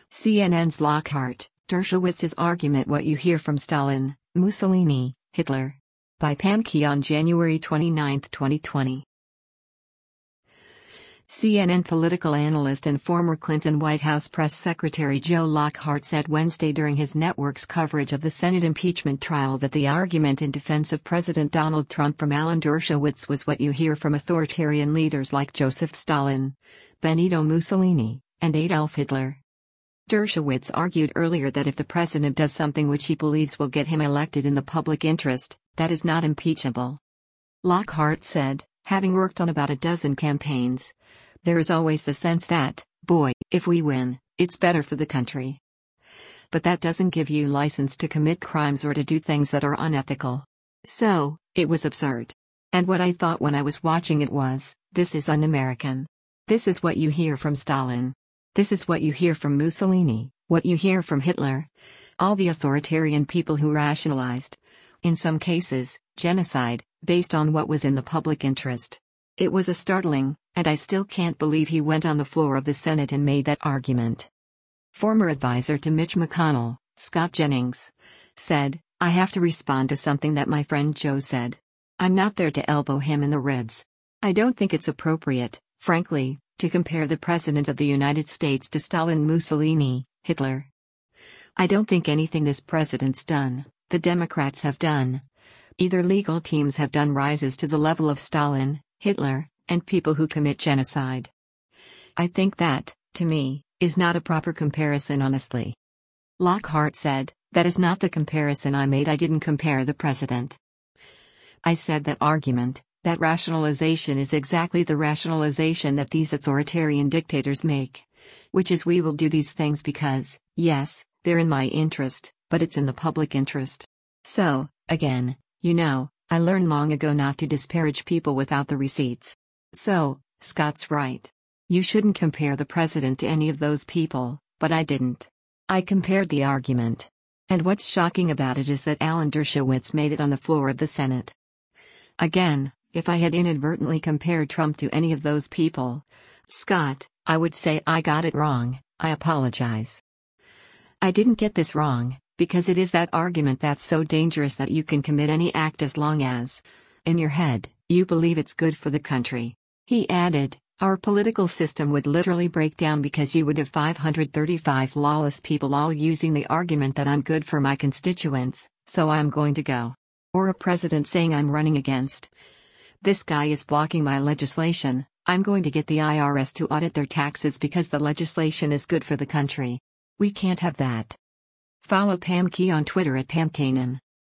CNN's Lockhart, Dershowitz's argument. What you hear from Stalin, Mussolini, Hitler. By Pam Key on January 29, 2020. CNN political analyst and former Clinton White House press secretary Joe Lockhart said Wednesday during his network's coverage of the Senate impeachment trial that the argument in defense of President Donald Trump from Alan Dershowitz was what you hear from authoritarian leaders like Joseph Stalin, Benito Mussolini, and Adolf Hitler. Dershowitz argued earlier that if the president does something which he believes will get him elected in the public interest, that is not impeachable. Lockhart said, having worked on about a dozen campaigns, there is always the sense that, boy, if we win, it's better for the country. But that doesn't give you license to commit crimes or to do things that are unethical. So, it was absurd. And what I thought when I was watching it was, this is un-American. This is what you hear from Stalin. This is what you hear from Mussolini, what you hear from Hitler. All the authoritarian people who rationalized, in some cases, genocide, based on what was in the public interest. It was a startling, and I still can't believe he went on the floor of the Senate and made that argument. Former advisor to Mitch McConnell, Scott Jennings, said, I have to respond to something that my friend Joe said. I'm not there to elbow him in the ribs. I don't think it's appropriate, frankly, to compare the President of the United States to Stalin, Mussolini, Hitler. I don't think anything this president's done, the Democrats have done, either legal teams have done rises to the level of Stalin, Hitler, and people who commit genocide. I think that, to me, is not a proper comparison honestly. Lockhart said, that is not the comparison I made. I didn't compare the president. I said that argument, that rationalization is exactly the rationalization that these authoritarian dictators make. Which is we will do these things because, yes, they're in my interest, but it's in the public interest. So, again, I learned long ago not to disparage people without the receipts. So, Scott's right. You shouldn't compare the president to any of those people, but I didn't. I compared the argument. And what's shocking about it is that Alan Dershowitz made it on the floor of the Senate. Again, if I had inadvertently compared Trump to any of those people, Scott, I would say I got it wrong, I apologize. I didn't get this wrong, because it is that argument that's so dangerous that you can commit any act as long as, in your head, you believe it's good for the country. He added, our political system would literally break down because you would have 535 lawless people all using the argument that I'm good for my constituents, so I'm going to go. Or a president saying I'm running against. This guy is blocking my legislation, I'm going to get the IRS to audit their taxes because the legislation is good for the country. We can't have that. Follow Pam Key on Twitter at PamKanan.